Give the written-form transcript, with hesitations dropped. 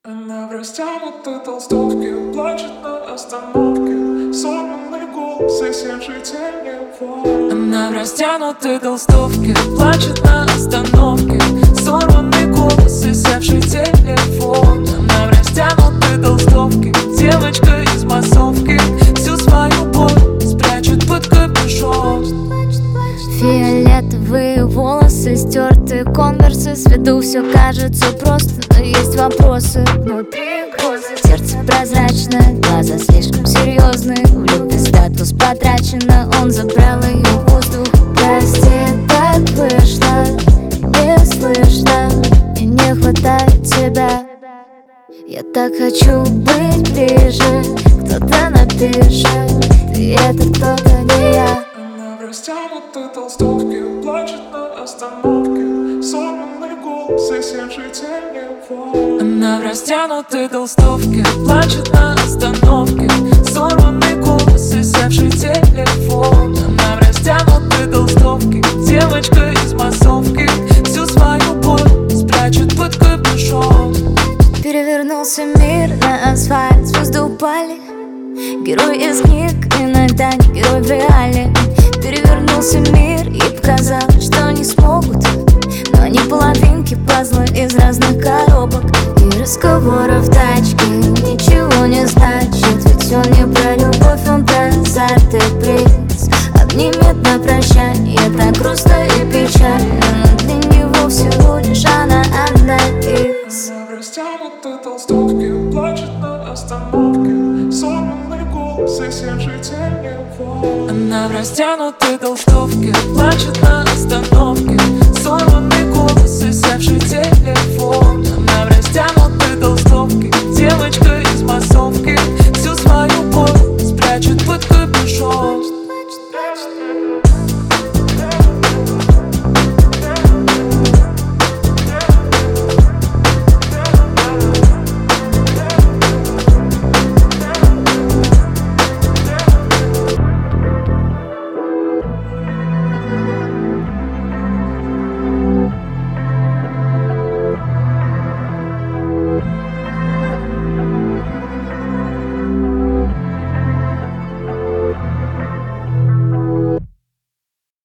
Она в растянутой толстовке плачет на остановке. Сорванный голос и севший телефон. Она в растянутой толстовке плачет на остановке. Сорванный голос и севший телефон. Она в растянутой толстовке, девочка из массовки, всю свою боль спрячет под капюшон. Фиолетовые волосы, стертые конверсы. С виду все кажется просто, но есть вопросы внутри. Сердце прозрачное, глаза слишком серьезные. В любви статус потрачено, он забрал ее воздух. Прости, так вышло, не слышно, мне не хватает тебя. Я так хочу быть ближе, кто-то напишет, ты это кто-то не я. Она в растянутой толстовке плачет на остановке. Сорванный голос и севший телефон. Она в растянутой толстовке плачет на остановке. Сорванный голос и севший телефон. Она в растянутой толстовке, девочка из массовки, всю свою боль спрячет под капюшон. Перевернулся мир на асфальт, звезды упали. Герой из книг, иногда не герой в реале. Перевернулся мир и показалось, что не смогут. Но они половинки пазла из разных коробок. И разговоры в тачке ничего не значит. Ведь он не про любовь, он про азарт и приз. Обнимет на прощание, так грустно и печально. Но для него всего лишь она одна из. Она в растянутой толстовке плачет на остановке. Сорванный голос и севший телефон. Она в растянутой толстовке плачет на остановке. Сорванный голос и севший телефон. Она в растянутой